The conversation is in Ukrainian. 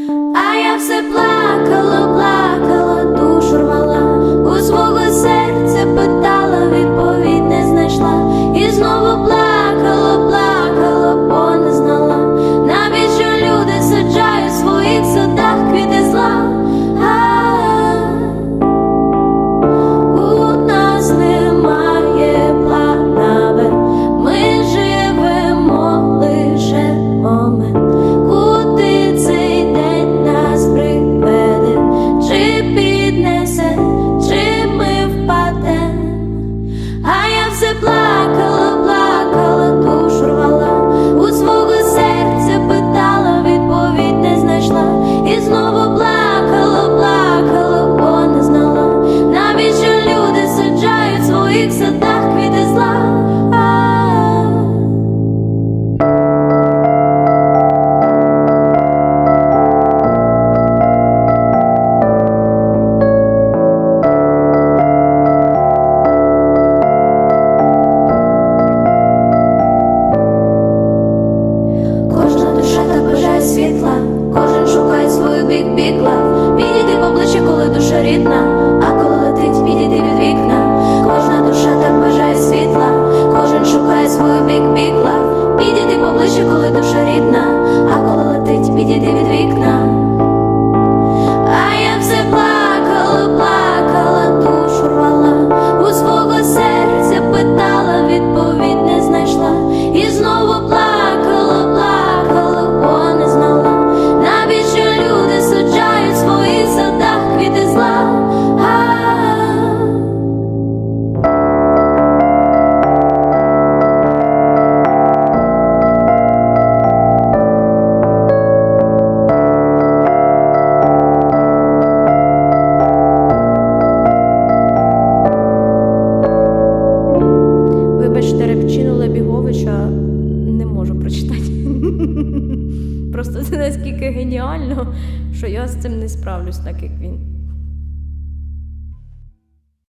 А я все плакала, плакала, душу рвала, у свого серця питала, відповідь не знайшла. І знову плакала, плакала, бо не знала, навіщо люди саджають в своїх садах квіти зла. У нас немає плана Б, ми живемо лише момент. Куди цей день нас приведе, чи піднесе, чи ми впадем. А я все плакала, плакала, душу рвала, у свого серця питала, відповідь не знайшла. І знову плакала, плакала, бо не знала, навіщо люди саджають в своїх садах квіти зла. Кожна душа так бажає світла, кожен шукає свою бік-бікла. Підійди поближче, коли душа рідна, а коли летить, підійди від вікна. Кожна душа так бажає світла, кожен шукає свою бік-бікла. Підійди поближче, коли душа рідна, а коли летить, підійди від вікна. А я все плакала, плакала, душу рвала, у свого серця питала, відповідь не знайшла. І знову плакала, плакала, бо не знала, навіщо люди саджають в своїх садах квіти зла. Вибачте, репчину Лебіговича не можу прочитати. Просто це наскільки геніально, що я з цим не справлюсь, так як він.